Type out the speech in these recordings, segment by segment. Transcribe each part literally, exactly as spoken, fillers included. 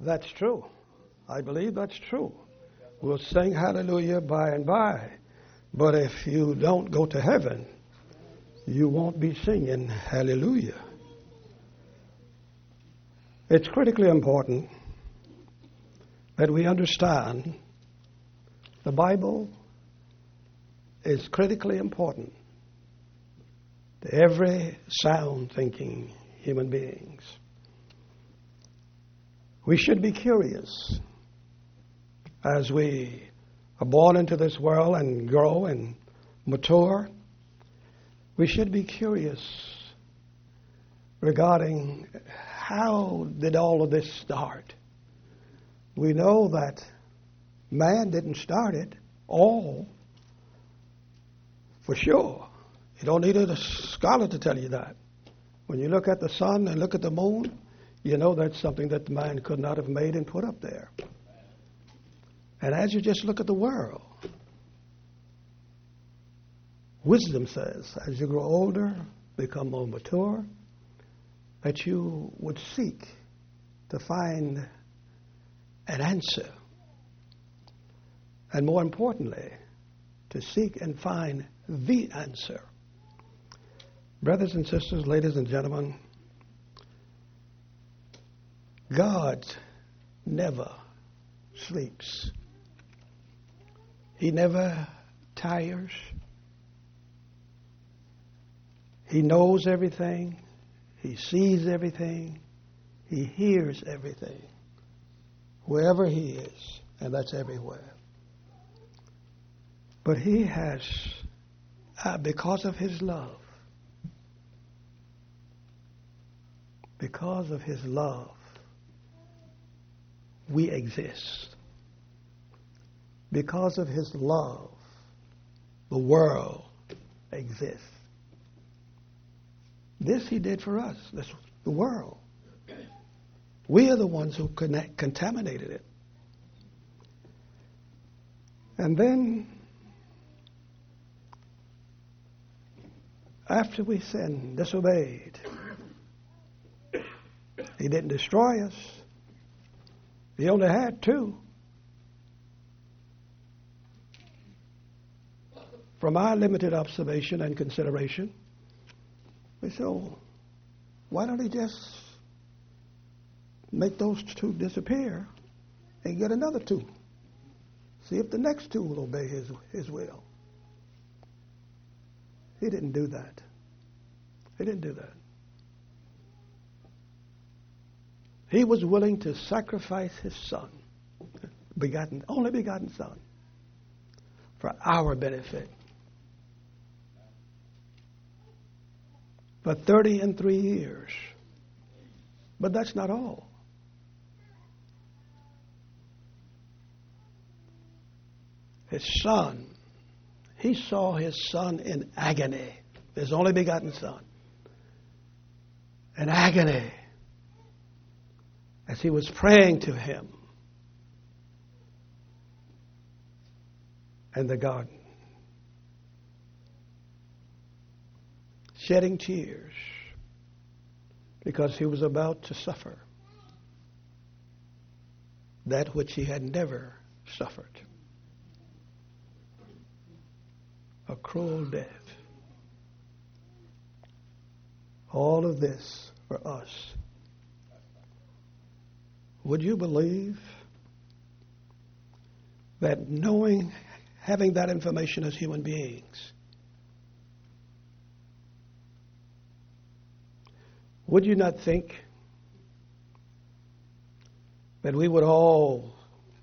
That's true. I believe that's true. We'll sing hallelujah by and by. But if you don't go to heaven, you won't be singing hallelujah. It's critically important that we understand the Bible is critically important to every sound thinking human beings. We should be curious as we are born into this world and grow and mature. We should be curious regarding how did all of this start. We know that man didn't start it all for sure. You don't need a scholar to tell you that. When you look at the sun and look at the moon, you know that's something that man could not have made and put up there. And as you just look at the world, wisdom says, as you grow older, become more mature, that you would seek to find an answer. And more importantly, to seek and find the answer. Brothers and sisters, ladies and gentlemen, God never sleeps. He never tires. He knows everything. He sees everything. He hears everything. Wherever he is, and that's everywhere. But he has, uh, because of his love, because of his love, we exist. Because of his love, the world exists. This he did for us, this, the world. We are the ones who connect, contaminated it. And then, after we sinned, disobeyed, he didn't destroy us. He only had two. From our limited observation and consideration, we say, oh, why don't he just make those two disappear and get another two? See if the next two will obey his, his will. He didn't do that. He didn't do that. He was willing to sacrifice his son, begotten, only begotten son, for our benefit. For thirty and three years. But that's not all. His son, he saw his son in agony, his only begotten son, in agony, as he was praying to him in the garden, shedding tears because he was about to suffer that which he had never suffered. A cruel death. All of this for us. Would you believe that knowing, having that information as human beings, would you not think that we would all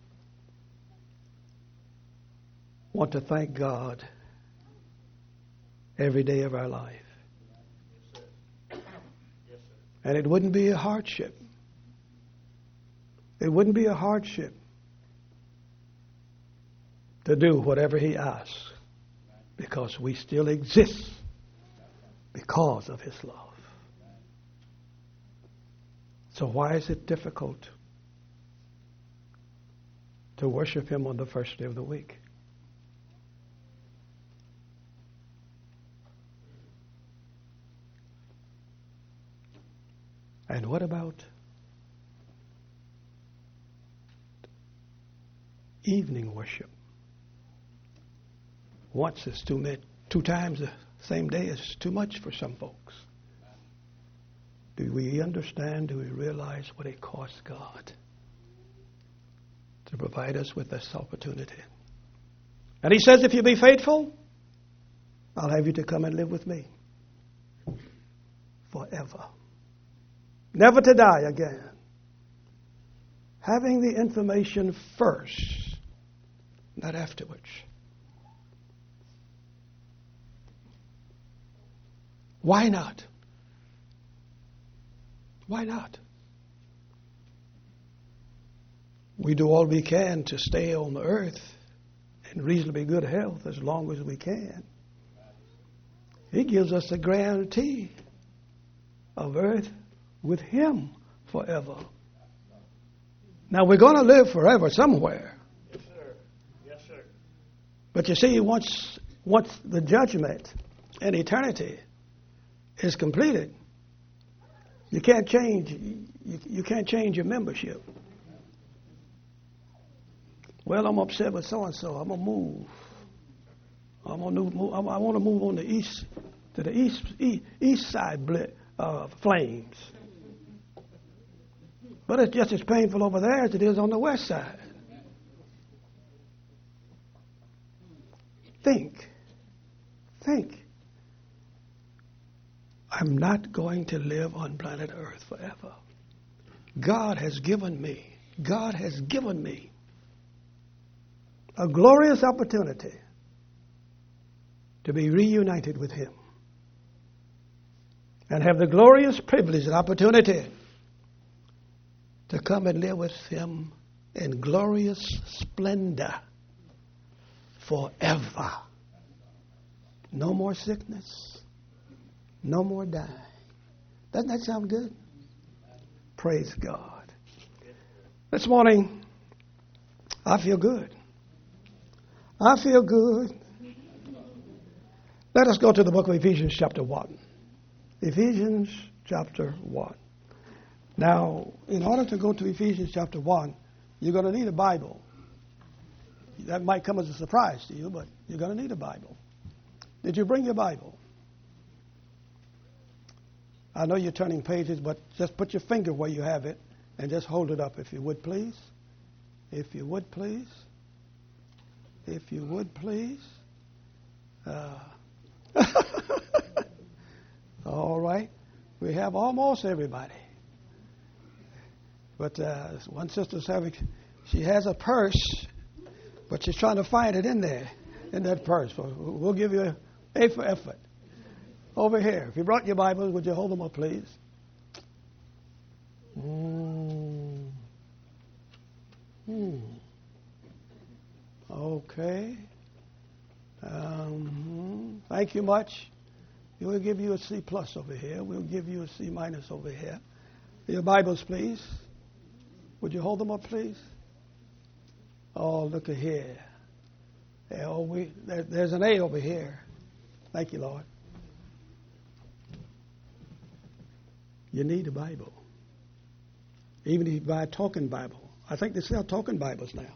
want to thank God every day of our life? And it wouldn't be a hardship. It wouldn't be a hardship to do whatever he asks, because we still exist because of his love. So why is it difficult to worship him on the first day of the week? And what about evening worship. Once is too many, two times the same day is too much for some folks. Do we understand, do we realize what it costs God to provide us with this opportunity? And he says, if you be faithful, I'll have you to come and live with me forever. Never to die again. Having the information first, not afterwards. Why not? Why not? We do all we can to stay on the earth in reasonably good health as long as we can. He gives us a guarantee of earth with Him forever. Now, we're going to live forever somewhere. Yes, sir. Yes, sir. But you see, once, once the judgment and eternity is completed, you can't change. You, you can't change your membership. Well, I'm upset with so and so. I'm gonna move. I'm gonna move. I want to move on the east to the east east, east side uh, flames. But it's just as painful over there as it is on the west side. Think. Think. I'm not going to live on planet Earth forever. God has given me, God has given me a glorious opportunity to be reunited with Him and have the glorious privilege and opportunity to come and live with Him in glorious splendor forever. No more sickness. No more dying. Doesn't that sound good? Praise God. This morning, I feel good. I feel good. Let us go to the book of Ephesians chapter one. Ephesians chapter one. Now, in order to go to Ephesians chapter one, you're going to need a Bible. That might come as a surprise to you, but you're going to need a Bible. Did you bring your Bible? I know you're turning pages, but just put your finger where you have it and just hold it up, if you would, please. If you would, please. If you would, please. Uh, all right. We have almost everybody. But uh, one sister's having, she has a purse, but she's trying to find it in there, in that purse. So we'll give you A for effort. Over here. If you brought your Bibles, would you hold them up, please? Mm. Hmm. Okay. Um, thank you much. We'll give you a C plus over here. We'll give you a C minus over here. Your Bibles, please. Would you hold them up, please? Oh, look at here. Oh, we, there, there's an A over here. Thank you, Lord. You need a Bible. Even if you buy a talking Bible. I think they sell talking Bibles now.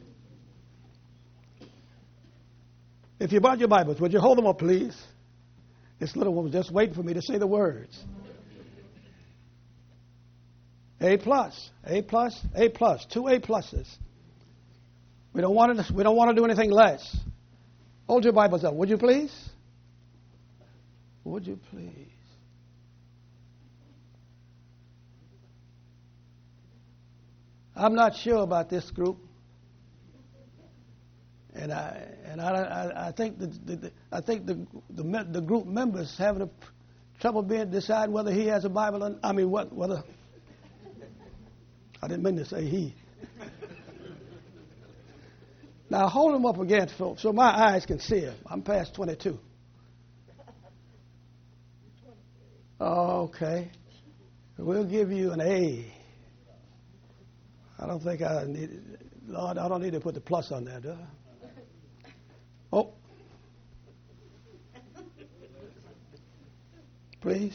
If you bought your Bibles, would you hold them up, please? This little one was just waiting for me to say the words. A plus, A plus, A plus, two A pluses. We don't want to. We don't want to do anything less. Hold your Bibles up, would you please? Would you please? I'm not sure about this group, and I and I I, I think the, the, the I think the, the the group members having a trouble being decide whether he has a Bible. Or, I mean, what whether I didn't mean to say he. Now hold him up again so, so my eyes can see him. I'm past twenty-two. Okay, we'll give you an A. I don't think I need, Lord, I don't need to put the plus on there, do I? Oh. Please.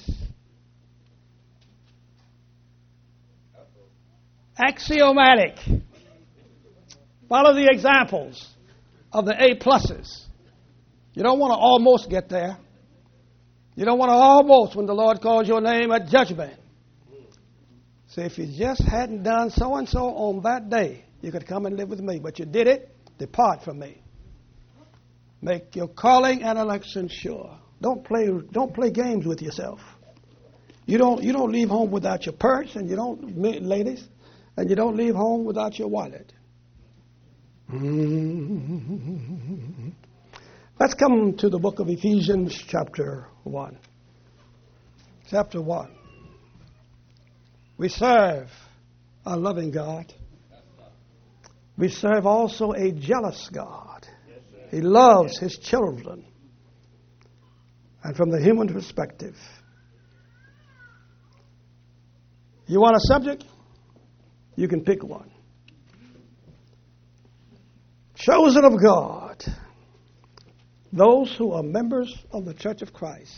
Axiomatic. Follow the examples of the A pluses. You don't want to almost get there. You don't want to almost when the Lord calls your name at judgment. See, if you just hadn't done so-and-so on that day, you could come and live with me. But you did it, depart from me. Make your calling and election sure. Don't play, don't play games with yourself. You don't, you don't leave home without your purse, and you don't, ladies, and you don't leave home without your wallet. Mm-hmm. Let's come to the book of Ephesians, chapter one. Chapter one. We serve a loving God. We serve also a jealous God. He loves his children. And from the human perspective, you want a subject? You can pick one. Chosen of God, those who are members of the Church of Christ,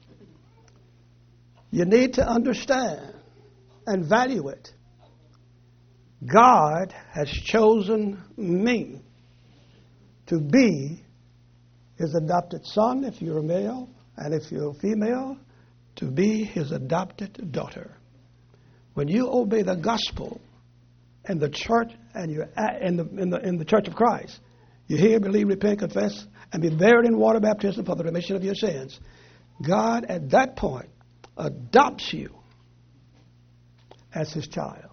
you need to understand and value it. God has chosen me to be his adopted son, if you're a male, and if you're a female, to be his adopted daughter. When you obey the gospel and the church and you're in the, in the in the Church of Christ, you hear, believe, repent, confess, and be buried in water baptism for the remission of your sins. God at that point adopts you as his child.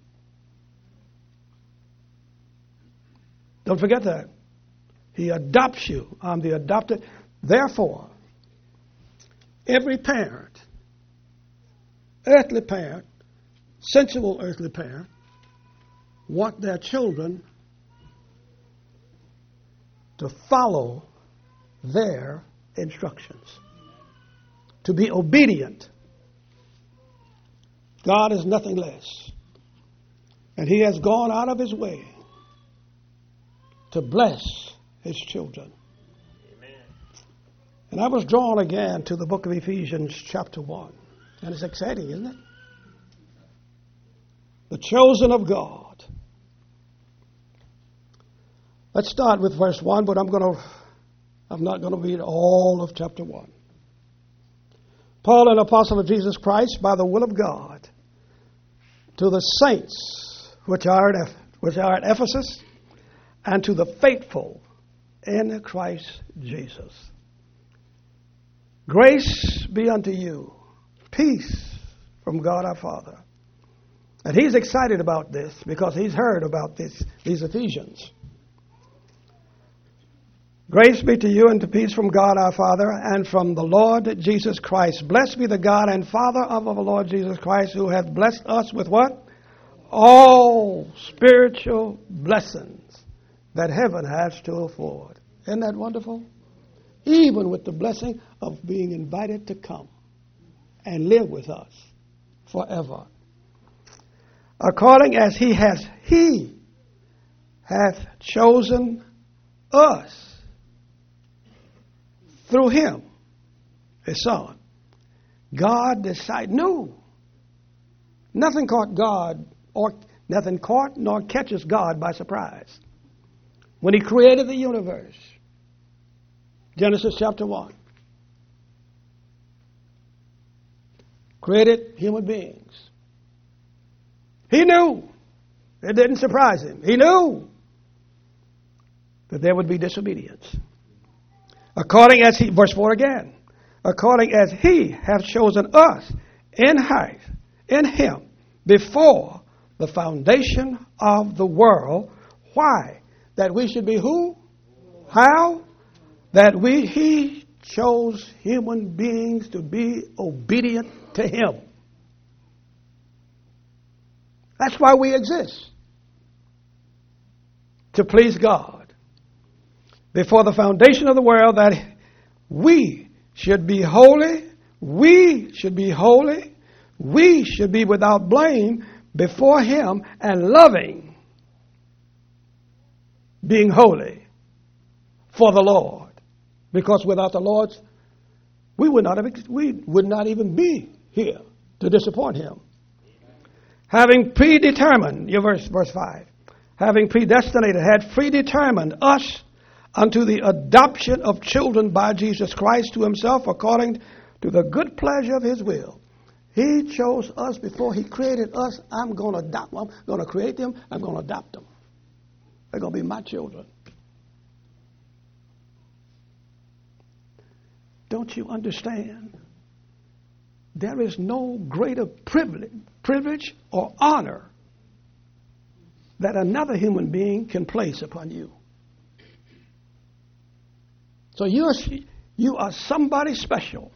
Don't forget that. He adopts you. I'm the adopted. Therefore, every parent, earthly parent, sensual earthly parent, want their children to follow their instructions, to be obedient. God is nothing less. And he has gone out of his way to bless his children. Amen. And I was drawn again to the book of Ephesians chapter one. And it's exciting, isn't it? The chosen of God. Let's start with verse one, but I'm going to I'm not going to read all of chapter one. Paul, an apostle of Jesus Christ, by the will of God, to the saints which are at, which are at Ephesus, and to the faithful in Christ Jesus. Grace be unto you, peace from God our Father. And he's excited about this because he's heard about this, these Ephesians. Grace be to you and to peace from God our Father and from the Lord Jesus Christ. Blessed be the God and Father of our Lord Jesus Christ, who hath blessed us with what? All spiritual blessings that heaven has to afford. Isn't that wonderful? Even with the blessing of being invited to come and live with us forever. According as he has, he hath chosen us through him, his son. God decided, no. Nothing caught God, or nothing caught nor catches God by surprise. When he created the universe, Genesis chapter one, created human beings. He knew. It didn't surprise him. He knew that there would be disobedience. According as he, verse four again, according as he hath chosen us in height, in him, before the foundation of the world. Why? That we should be who? How? That we, he chose human beings to be obedient to him. That's why we exist. To please God. Before the foundation of the world, that we should be holy, we should be holy, we should be without blame before him and loving, being holy for the Lord. Because without the Lord, we would not have, we would not even be here to disappoint him. Having predetermined, your verse, verse five, having predestinated, had predetermined us unto the adoption of children by Jesus Christ to himself according to the good pleasure of his will. He chose us before he created us. I'm going to adopt them. I'm going to create them. I'm going to adopt them. They're going to be my children. Don't you understand? There is no greater privilege, privilege or honor that another human being can place upon you. So you are, you are somebody special.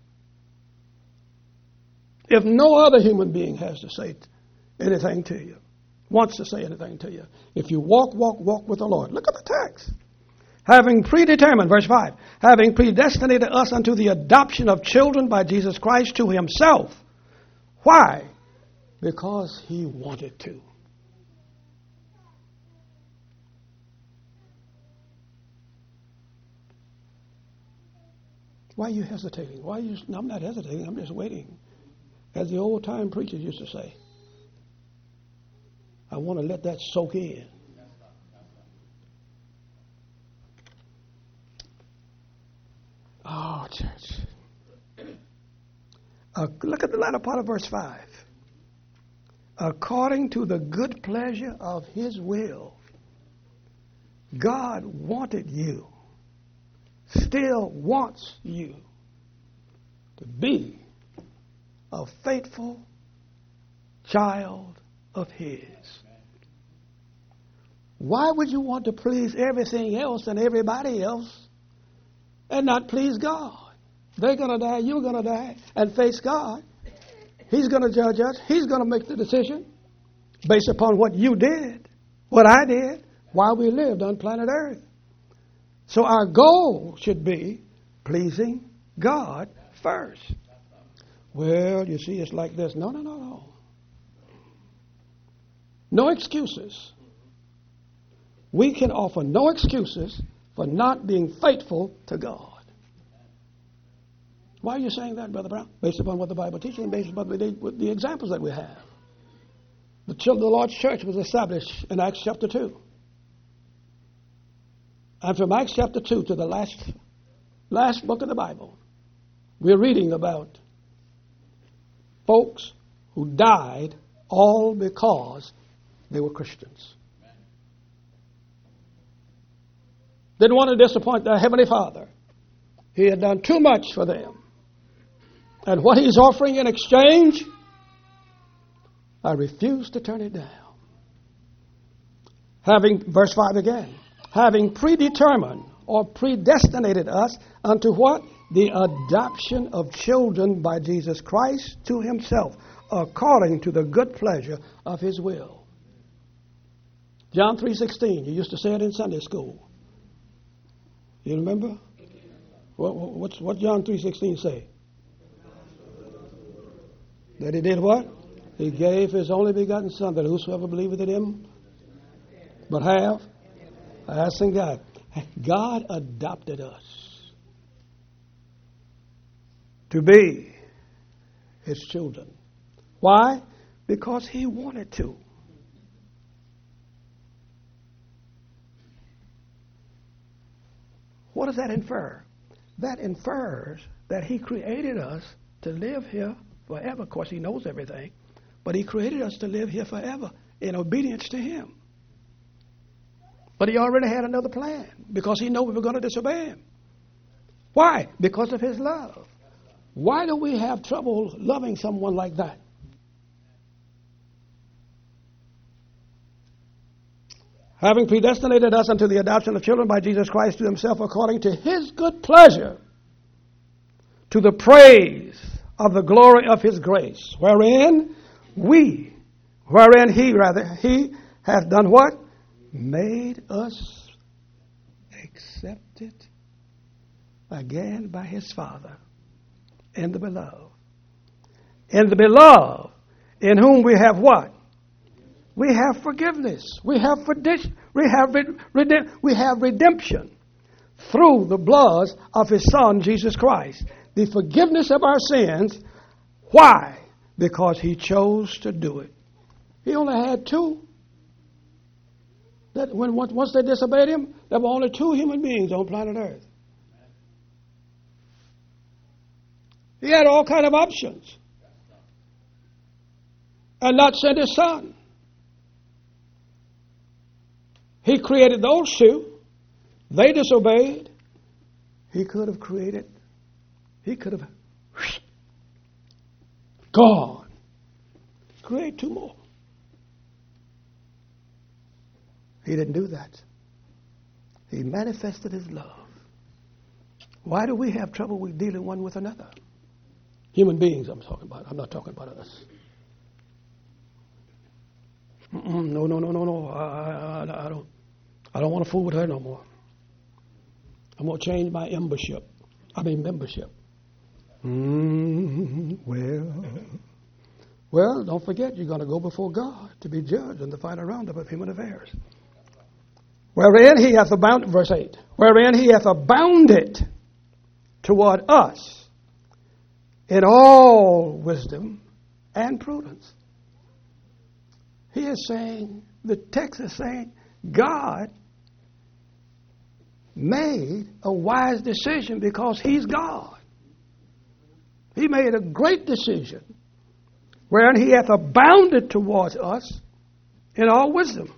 If no other human being has to say anything to you, wants to say anything to you, if you walk, walk, walk with the Lord. Look at the text. Having predetermined, verse five, having predestinated us unto the adoption of children by Jesus Christ to himself. Why? Because he wanted to. Why are you hesitating? Why are you? No, I'm not hesitating. I'm just waiting. As the old-time preachers used to say, I want to let that soak in. Oh, church. Uh, look at the latter part of verse five. According to the good pleasure of his will, God wanted you, still wants you to be a faithful child of his. Why would you want to please everything else and everybody else and not please God? They're going to die, you're going to die, and face God. He's going to judge us. He's going to make the decision based upon what you did, what I did, while we lived on planet Earth. So our goal should be pleasing God first. Well, you see, it's like this. No, no, no, no. No excuses. We can offer no excuses for not being faithful to God. Why are you saying that, Brother Brown? Based upon what the Bible teaches and based upon the, the examples that we have. The, children, the Lord's church was established in Acts chapter two. And from Acts chapter two to the last, last book of the Bible, we're reading about folks who died all because they were Christians. Didn't want to disappoint their Heavenly Father. He had done too much for them. And what he's offering in exchange, I refuse to turn it down. Having, verse five again, having predetermined or predestinated us unto what? The adoption of children by Jesus Christ to himself, according to the good pleasure of his will. John three sixteen, you used to say it in Sunday school. You remember? What, what's, what John three sixteen say? That he did what? He gave his only begotten Son, that whosoever believeth in him but have, asking God. God adopted us to be his children. Why? Because he wanted to. What does that infer? That infers that he created us to live here forever. Of course, he knows everything, but he created us to live here forever in obedience to him. But he already had another plan because he knew we were going to disobey him. Why? Because of his love. Why do we have trouble loving someone like that? Having predestinated us unto the adoption of children by Jesus Christ to himself according to his good pleasure, to the praise of the glory of his grace, wherein we, wherein he, rather, he hath done what? Made us accepted again by his Father in the beloved. In the beloved, in whom we have what? We have forgiveness. We have we have we have redemption through the blood of his Son, Jesus Christ. The forgiveness of our sins. Why? Because he chose to do it. He only had two. that when once they disobeyed him, there were only two human beings on planet Earth. He had all kind of options. And not sent his son. He created those two. They disobeyed. He could have created, he could have gone. Create two more. He didn't do that. He manifested his love. Why do we have trouble with dealing one with another? Human beings I'm talking about. I'm not talking about us. Mm-mm, no, no, no, no, no. I, I, I don't I don't want to fool with her no more. I'm going to change my membership. I mean membership. Mm, well, well, don't forget you're going to go before God to be judged in the final roundup of human affairs. Wherein he hath abounded, verse eight, wherein he hath abounded toward us in all wisdom and prudence. He is saying, the text is saying, God made a wise decision because he's God. He made a great decision wherein he hath abounded towards us in all wisdom.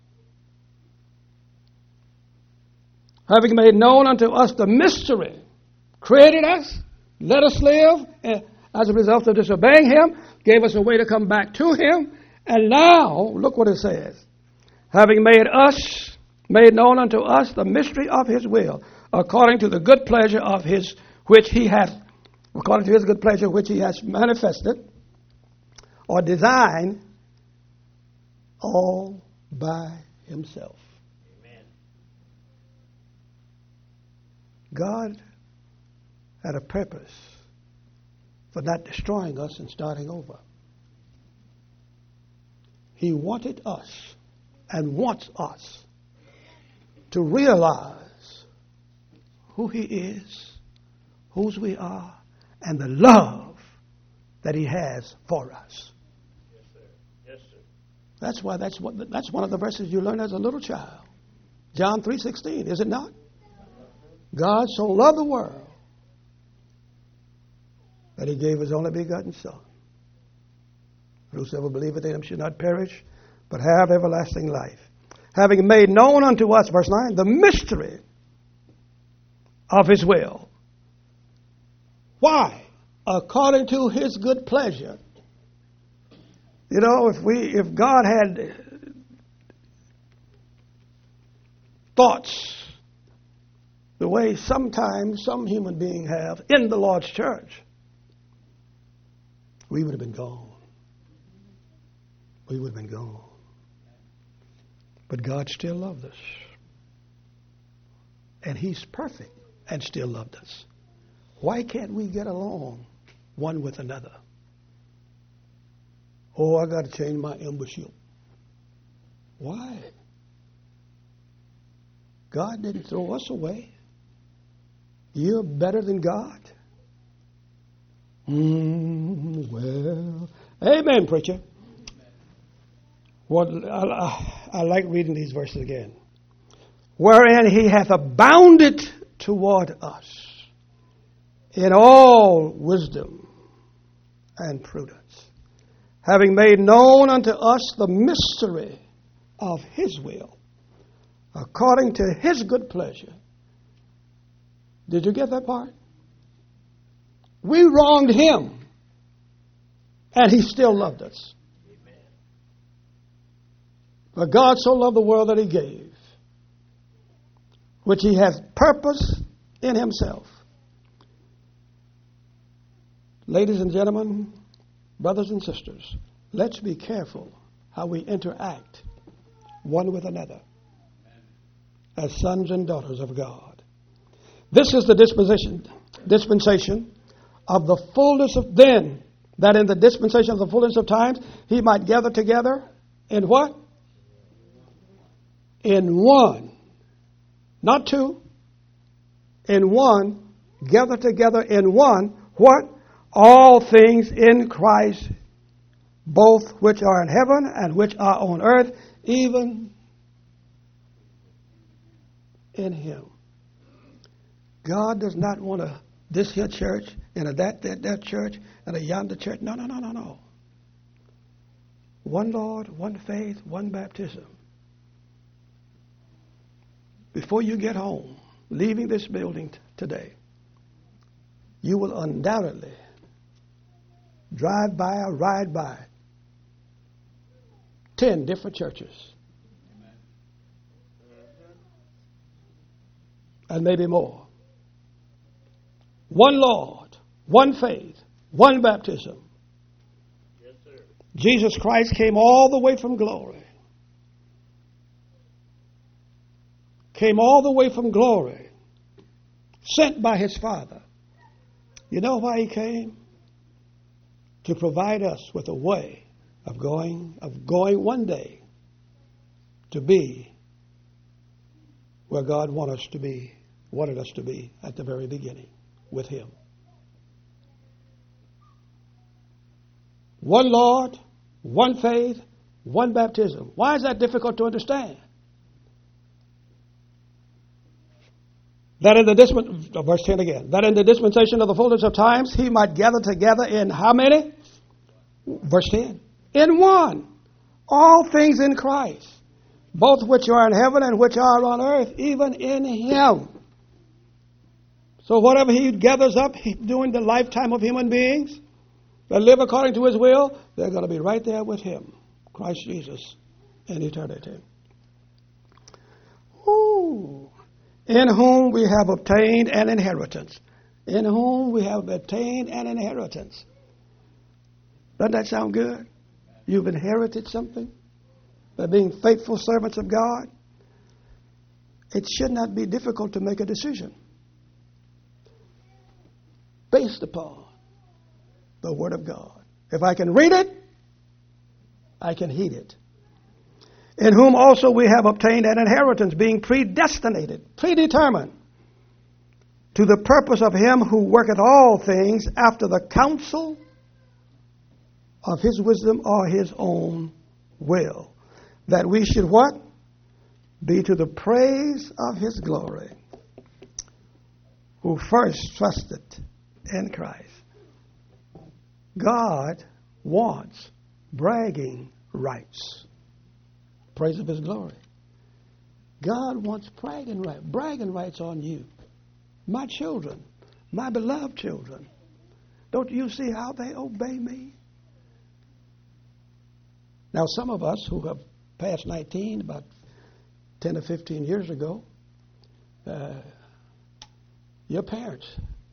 Having made known unto us the mystery, created us, let us live, and as a result of disobeying him, gave us a way to come back to him. And now, look what it says. Having made us, made known unto us the mystery of his will, according to the good pleasure of his, which he hath, according to his good pleasure, which he has manifested, or designed, all by himself. Amen. God had a purpose for not destroying us and starting over. He wanted us and wants us to realize who he is, whose we are, and the love that he has for us. Yes, sir. Yes, sir. That's why that's what that's one of the verses you learn as a little child. John three sixteen, is it not? God so loved the world that he gave his only begotten Son. Whosoever believeth in him should not perish, but have everlasting life. Having made known unto us, verse nine, the mystery of his will. Why? According to his good pleasure. You know, if we, if God had thoughts the way sometimes some human beings have in the Lord's church, we would have been gone. We would have been gone. But God still loved us. And he's perfect and still loved us. Why can't we get along one with another? Oh, I got to change my membership. Why? God didn't throw us away. You're better than God. Mm, well, amen, preacher. What I, I like reading these verses again. Wherein he hath abounded toward us in all wisdom and prudence, having made known unto us the mystery of his will, according to his good pleasure. Did you get that part? We wronged him, and he still loved us. But God so loved the world that he gave, which he has purpose in himself. Ladies and gentlemen, brothers and sisters, let's be careful how we interact one with another as sons and daughters of God. This is the disposition, dispensation of the fullness of then, that in the dispensation of the fullness of times, he might gather together in what? In one, not two, in one, gather together in one, what? All things in Christ, both which are in heaven and which are on earth, even in Him. God does not want a this here church and a that, that, that church and a yonder church. No, no, no, no, no. One Lord, one faith, one baptism. Before you get home, leaving this building t- today, you will undoubtedly drive by or ride by ten different churches. And maybe more. One Lord, one faith, one baptism. Yes, sir. Jesus Christ came all the way from glory. Came all the way from glory. Sent by His Father. You know why He came? To provide us with a way of going, of going one day to be where God wanted us to be, wanted us to be at the very beginning with Him. One Lord, one faith, one baptism. Why is that difficult to understand? That in the disp- verse ten again. That in the dispensation of the fullness of times He might gather together in how many? Verse ten. In one. All things in Christ. Both which are in heaven and which are on earth, even in Him. So whatever He gathers up during the lifetime of human beings that live according to His will, they're going to be right there with Him, Christ Jesus, in eternity. Ooh. In whom we have obtained an inheritance. In whom we have obtained an inheritance. Doesn't that sound good? You've inherited something by being faithful servants of God. It should not be difficult to make a decision based upon the Word of God. If I can read it, I can heed it. In whom also we have obtained an inheritance, being predestinated, predetermined, to the purpose of Him who worketh all things after the counsel of His wisdom or His own will. That we should what? Be to the praise of His glory, who first trusted in Christ. God wants bragging rights. Praise of His glory. God wants bragging rights, bragging rights on you. My children, my beloved children. Don't you see how they obey me? Now, some of us who have passed nineteen, about ten or fifteen years ago, uh, your parents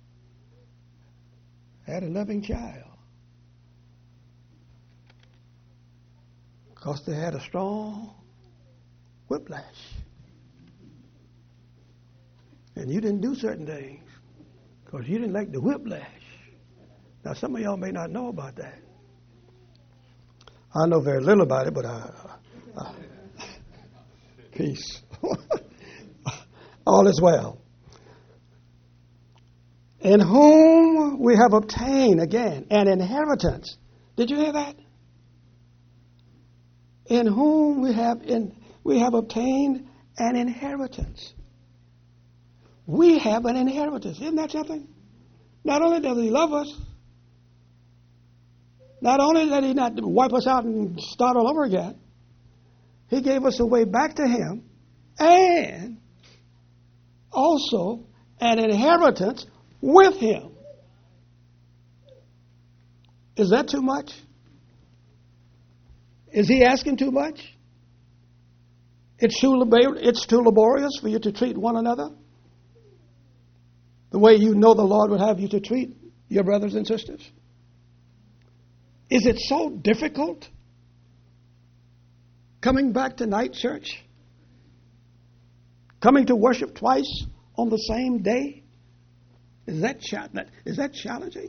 had a loving child because they had a strong whiplash. And you didn't do certain things because you didn't like the whiplash. Now, some of y'all may not know about that. I know very little about it, but I, uh, peace. All is well. In whom we have obtained, again, an inheritance. Did you hear that? In whom we have in, we have obtained an inheritance. We have an inheritance. Isn't that something? Not only does He love us, not only did He not wipe us out and start all over again, He gave us a way back to Him and also an inheritance with Him. Is that too much? Is He asking too much? It's too, labor- it's too laborious for you to treat one another the way you know the Lord would have you to treat your brothers and sisters? Is it so difficult coming back to night church? Coming to worship twice on the same day? Is that, cha- is that challenging?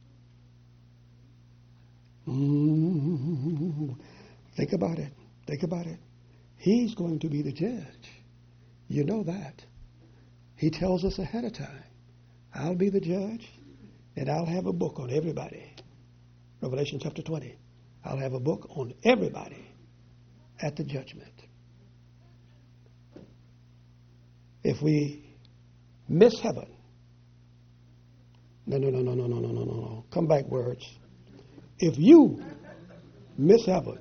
Mm, think about it. Think about it. He's going to be the judge. You know that. He tells us ahead of time, I'll be the judge, and I'll have a book on everybody. Revelation chapter twenty. I'll have a book on everybody at the judgment. if we miss heaven. No, no, no, no, no, no, no, no, no, no. Come back, words. If you miss heaven.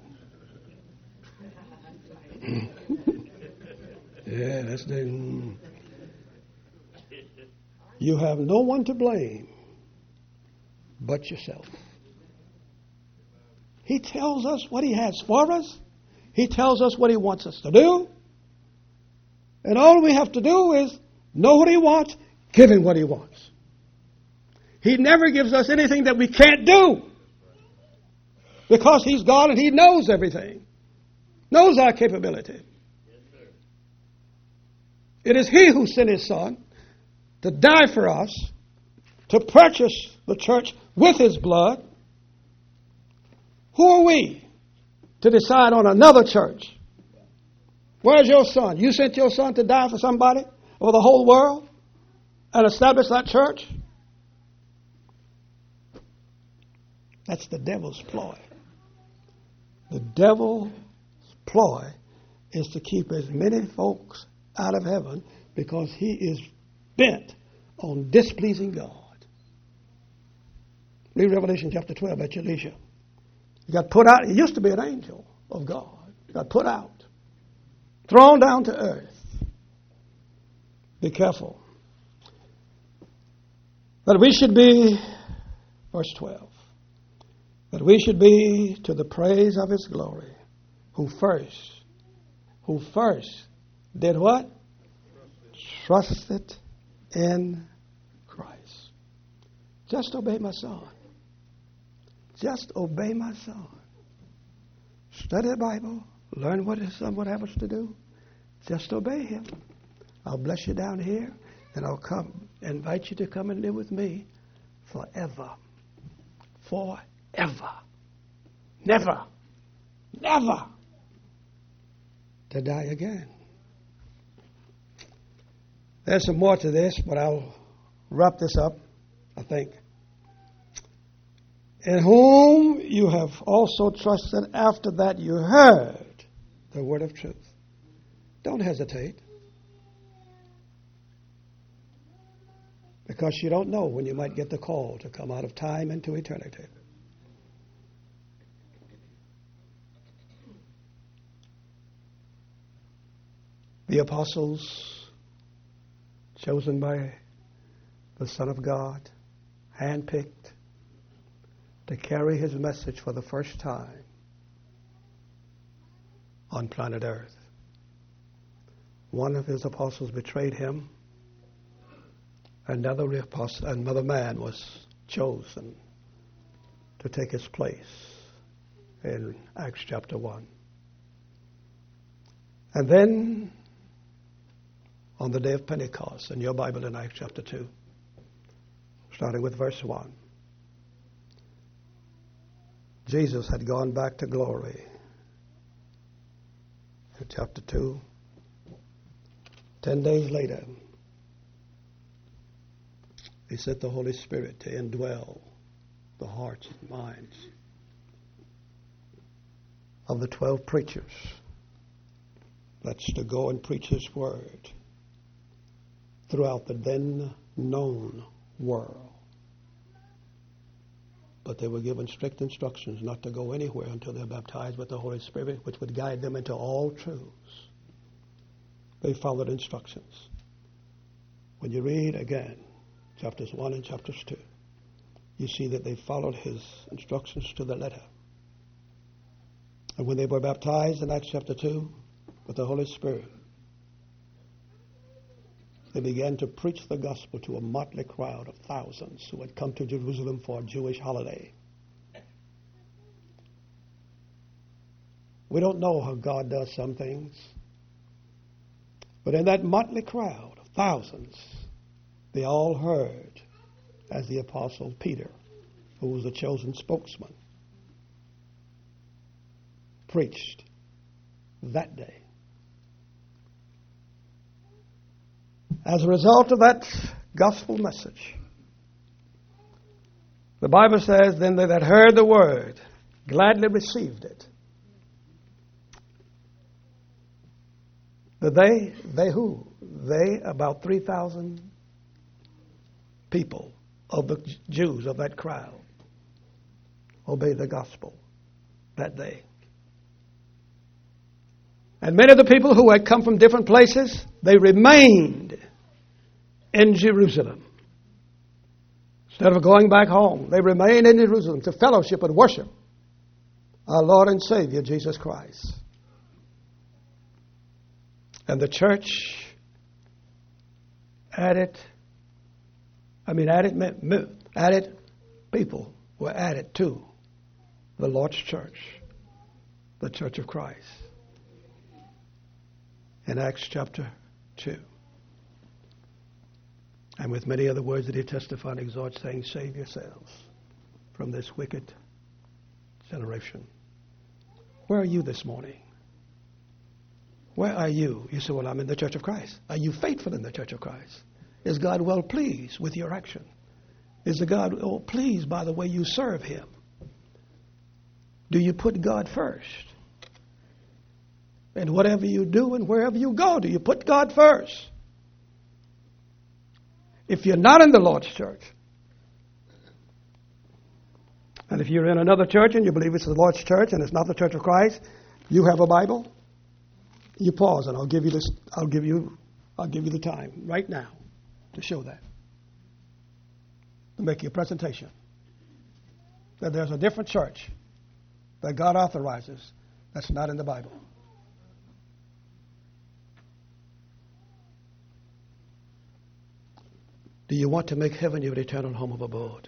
Yeah, that's the. Mm. You have no one to blame but yourself. He tells us what he has for us. He tells us what he wants us to do. And all we have to do is know what he wants, give him what he wants. He never gives us anything that we can't do. Because he's God and he knows everything. Knows our capability. It is he who sent his son to die for us, to purchase the church with his blood. Who are we to decide on another church? Where's your son? You sent your son to die for somebody or the whole world and establish that church? That's the devil's ploy. The devil's ploy is to keep as many folks out of heaven because he is bent on displeasing God. Read Revelation chapter twelve at your leisure. He got put out. He used to be an angel of God. He got put out. Thrown down to earth. Be careful. That we should be, verse twelve, that we should be to the praise of his glory, who first, who first did what? Trusted in Christ. Just obey my son. Just obey my son. Study the Bible. Learn what his son would have us to do. Just obey him. I'll bless you down here, and I'll come invite you to come and live with me forever. Forever. Never. Never to die again. There's some more to this, but I'll wrap this up, I think. In whom you have also trusted after that you heard the word of truth. Don't hesitate. Because you don't know when you might get the call to come out of time into eternity. The apostles, chosen by the Son of God, handpicked to carry his message for the first time on planet Earth. One of his apostles betrayed him. Another apostle, another man was chosen to take his place in Acts chapter one. And then, on the day of Pentecost, in your Bible in Acts chapter two, starting with verse one, Jesus had gone back to glory. In chapter two, ten days later, he sent the Holy Spirit to indwell the hearts and minds of the twelve preachers. That's to go and preach his word throughout the then known world. But they were given strict instructions not to go anywhere until they're baptized with the Holy Spirit, which would guide them into all truths. They followed instructions. When you read again, chapters one and chapters two, you see that they followed his instructions to the letter. And when they were baptized in Acts chapter two with the Holy Spirit, they began to preach the gospel to a motley crowd of thousands who had come to Jerusalem for a Jewish holiday. We don't know how God does some things, but in that motley crowd of thousands, they all heard as the apostle Peter, who was the chosen spokesman, preached that day. As a result of that gospel message, the Bible says, then they that heard the word gladly received it. The they, they who? They, about three thousand people of the Jews of that crowd, obeyed the gospel that day. And many of the people who had come from different places, they remained in Jerusalem. Instead of going back home, they remained in Jerusalem to fellowship and worship our Lord and Savior, Jesus Christ. And the church added, I mean, added, added people were added to the Lord's church, the Church of Christ. In Acts chapter two. And with many other words that he testified and exhort, saying, save yourselves from this wicked generation. Where are you this morning? Where are you? You say, well, I'm in the Church of Christ. Are you faithful in the Church of Christ? Is God well pleased with your action? Is the God well pleased by the way you serve him? Do you put God first? And whatever you do and wherever you go, do you put God first? If you're not in the Lord's church, and if you're in another church and you believe it's the Lord's church and it's not the Church of Christ, you have a Bible, you pause and I'll give you this, I'll give you, I'll give you the time right now to show that. To make you a presentation. That there's a different church that God authorizes that's not in the Bible. Do you want to make heaven your eternal home of abode?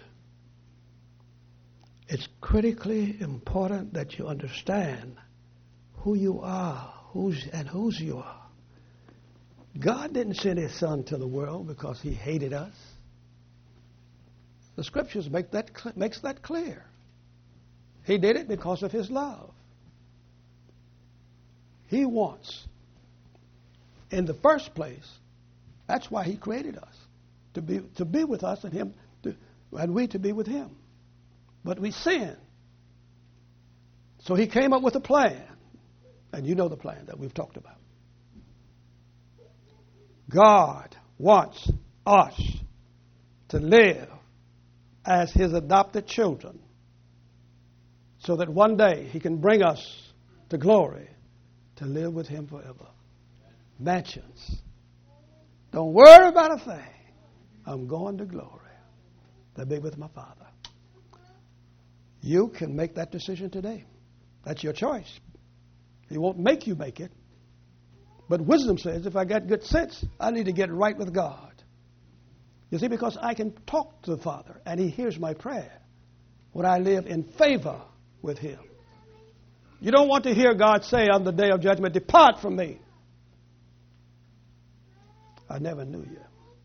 It's critically important that you understand who you are, who's and whose you are. God didn't send his son to the world because he hated us. The scriptures make that makes that clear. He did it because of his love. He wants, in the first place, that's why he created us. To be to be with us and him, to, and we to be with him. But we sin. So he came up with a plan. And you know the plan that we've talked about. God wants us to live as his adopted children so that one day he can bring us to glory to live with him forever. Mansions. Don't worry about a thing. I'm going to glory to be with my Father. You can make that decision today. That's your choice. He won't make you make it. But wisdom says if I got good sense, I need to get right with God. You see, because I can talk to the Father and he hears my prayer when I live in favor with him. You don't want to hear God say on the day of judgment, depart from me. I never knew you.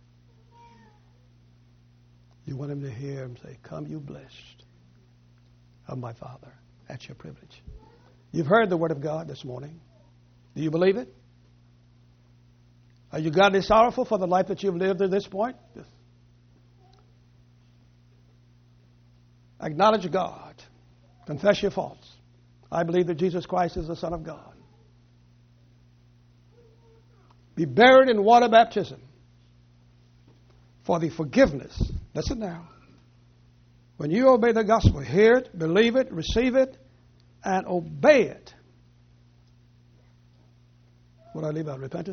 You want him to hear him say, come you blessed of my Father. That's your privilege. You've heard the word of God this morning. Do you believe it? Are you godly sorrowful for the life that you've lived at this point? Yes. Acknowledge God. Confess your faults. I believe that Jesus Christ is the Son of God. Be buried in water baptism for the forgiveness. Listen now. When you obey the gospel, hear it, believe it, receive it, and obey it. What do I leave out? Repentance?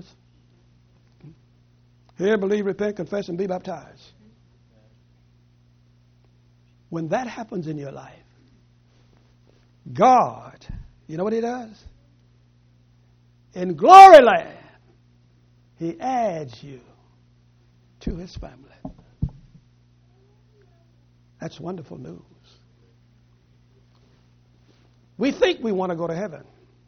Hear, believe, repent, confess, and be baptized. When that happens in your life, God, you know what he does? In glory land, he adds you to his family. That's wonderful news. We think we want to go to heaven.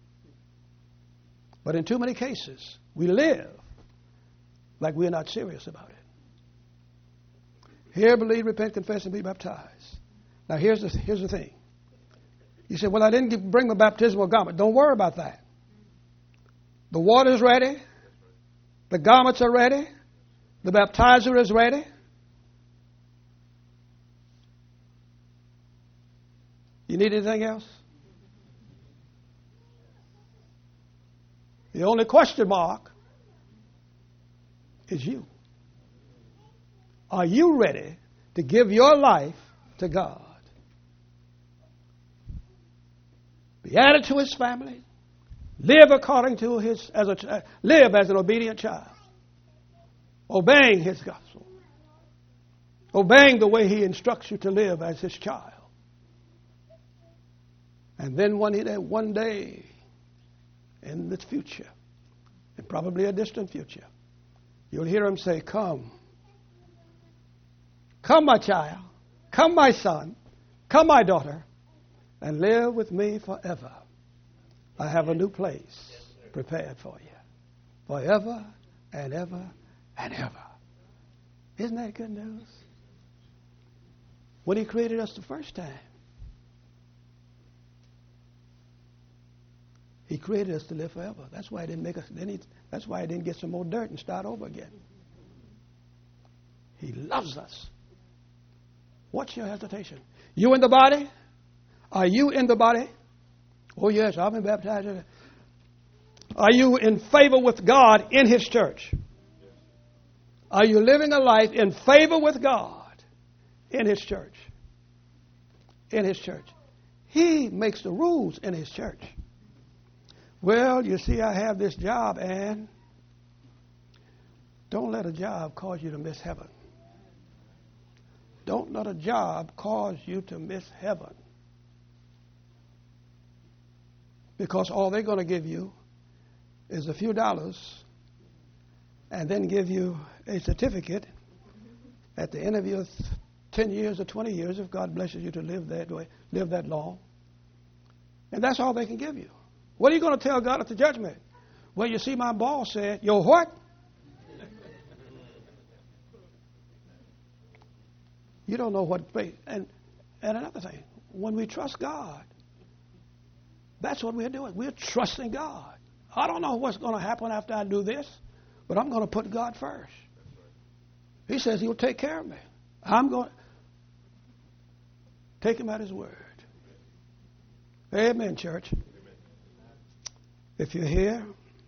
But in too many cases, we live like we're not serious about it. Hear, believe, repent, confess, and be baptized. Now, here's the, here's the thing. You say, well, I didn't get, bring my baptismal garment. Don't worry about that. The water's ready. The garments are ready. The baptizer is ready. You need anything else? The only question mark is you. Are you ready to give your life to God? Be added to His family. Live according to His, as a, live as an obedient child. Obeying His gospel. Obeying the way He instructs you to live as His child. And then one day, one day in the future, and probably a distant future, you'll hear Him say, come. Come, my child. Come, my son. Come, my daughter. And live with me forever. I have a new place prepared for you. Forever and ever and ever. Isn't that good news? When He created us the first time, He created us to live forever. That's why He didn't make us. Then he, that's why He didn't get some more dirt and start over again. He loves us. What's your hesitation? You in the body? Are you in the body? Oh yes, I've been baptized. Are you in favor with God in His church? Are you living a life in favor with God in His church? In His church. He makes the rules in His church. Well, you see, I have this job, and don't let a job cause you to miss heaven. Don't let a job cause you to miss heaven. Because all they're going to give you is a few dollars and then give you a certificate at the end of your ten years or twenty years, if God blesses you to live that way, live that long. And that's all they can give you. What are you going to tell God at the judgment? Well, you see, my boss said, yo, what? You don't know what faith. And, and another thing, when we trust God, that's what we're doing. We're trusting God. I don't know what's going to happen after I do this, but I'm going to put God first. He says He'll take care of me. I'm going to take Him at His word. Amen, church. If you're here,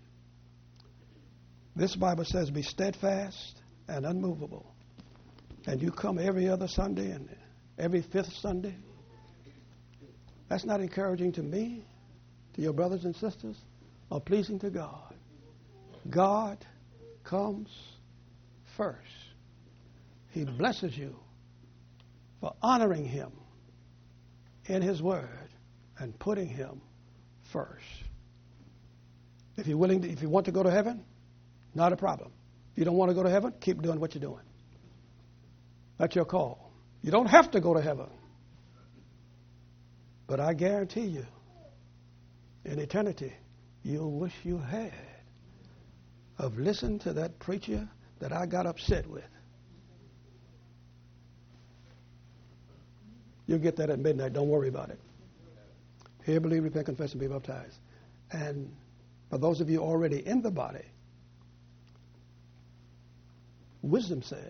this Bible says be steadfast and unmovable. And you come every other Sunday and every fifth Sunday. That's not encouraging to me, to your brothers and sisters, or pleasing to God. God comes first. He blesses you for honoring Him in His word and putting Him first. If you're willing to, if you want to go to heaven, not a problem. If you don't want to go to heaven, keep doing what you're doing. That's your call. You don't have to go to heaven. But I guarantee you, in eternity, you'll wish you had of listened to that preacher that I got upset with. You'll get that at midnight. Don't worry about it. Hear, believe, repent, confess, and be baptized. And for those of you already in the body, wisdom says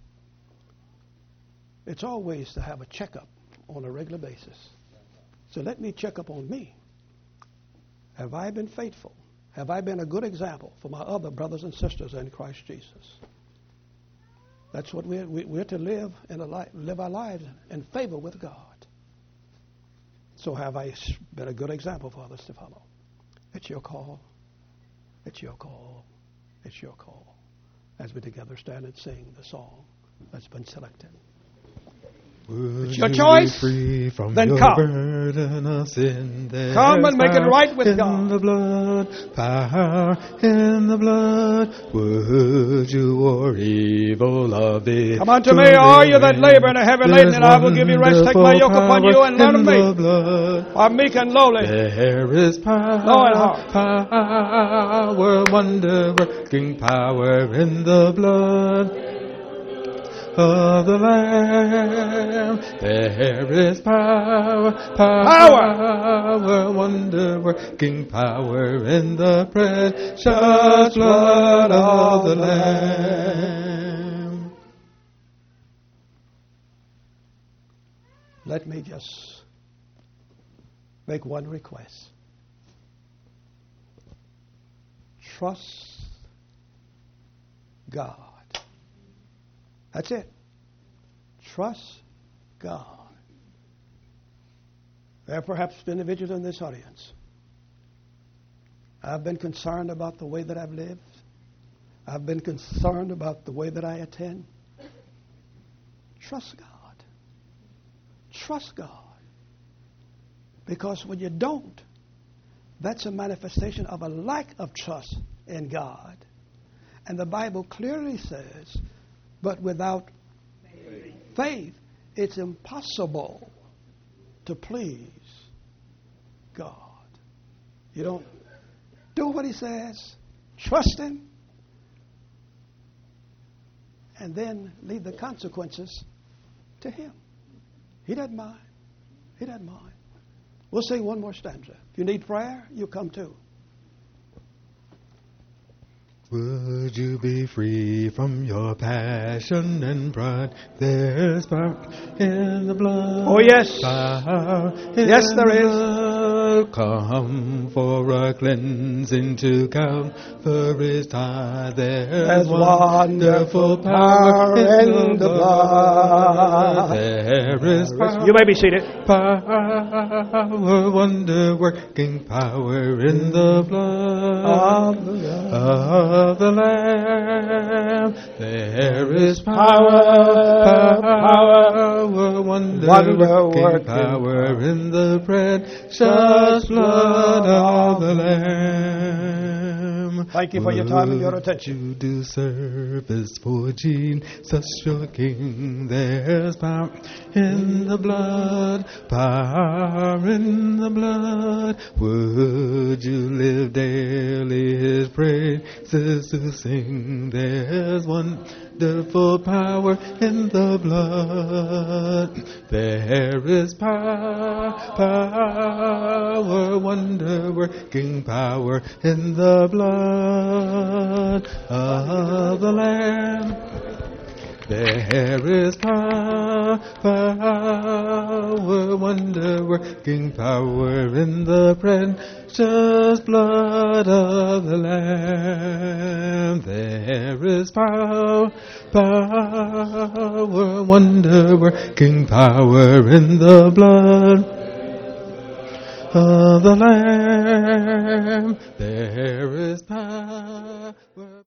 it's always to have a checkup on a regular basis. So let me check up on me. Have I been faithful? Have I been a good example for my other brothers and sisters in Christ Jesus? That's what we're, we're to live in a life, live our lives in favor with God. So have I been a good example for others to follow? It's your call. It's your call. It's your call. As we together stand and sing the song that's been selected. Would it's your choice. Free from then your come. Burden of sin. Come and make it right with in God. The blood, power in the blood. Would you or evil of it? Come unto me, all you that labor and are heavy laden, and I will give you rest. Take my yoke upon you and learn of me. I'm meek and lowly. There is power, low and hard. Power, wonder-working power in the blood of the Lamb. There is power, power, power, wonder-working power in the precious blood of the Lamb. Let me just make one request. Trust God. That's it. Trust God. There are perhaps individuals in this audience. I've been concerned about the way that I've lived. I've been concerned about the way that I attend. Trust God. Trust God. Because when you don't, that's a manifestation of a lack of trust in God. And the Bible clearly says, but without faith, faith it's impossible to please God. You don't do what He says, trust Him, and then leave the consequences to Him. He doesn't mind. He doesn't mind. We'll sing one more stanza. If you need prayer, you come too. Would you be free from your passion and pride? There's power in the blood. Oh, yes. Power in Yes, there the is. blood. Come for a cleansing to Calvary's tide. There's, There's wonderful power in the blood. There is power. You may be seated. Power, wonder-working power in the blood Of the Lamb. of the Lamb. There is power, power, wonder-working power in the precious blood of the Lamb. Thank you for your time and your Would attention. you do service for Jesus, your King? There's power in the blood, power in the blood. Would you live daily His praises to sing? There's wonderful power in the blood. There is power, power, wonder-working power in the blood of the Lamb. There is power, power, wonder-working power in the precious blood of the Lamb. There is power, power, wonder-working power in the blood of the Lamb. There is power.